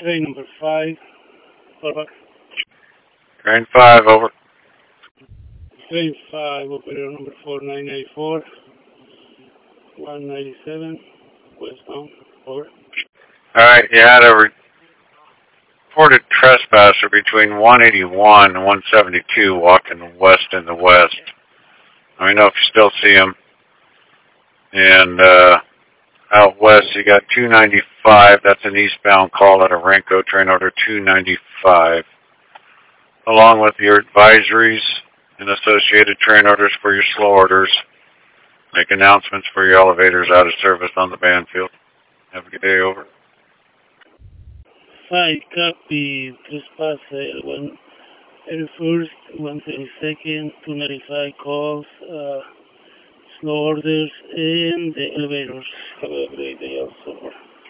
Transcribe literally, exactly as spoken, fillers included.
train number five, over. Train five, over. Train five, operator number four nine eight four, one ninety-seven, westbound, over. Alright, you had a reported trespasser between one eighty-one and one seventy-two walking west in the west. Let me know if you still see him. And uh, out west, you got two ninety-five. That's an eastbound call at Arenco, train order two ninety-five. Along with your advisories and associated train orders for your slow orders. Make announcements for your elevators out of service on the Banfield. Have a good day, over. Five, copy, trespasser, one eighty-first, one thirty-second, two ninety-five calls, uh, slow orders, and the elevators. Have a great day also.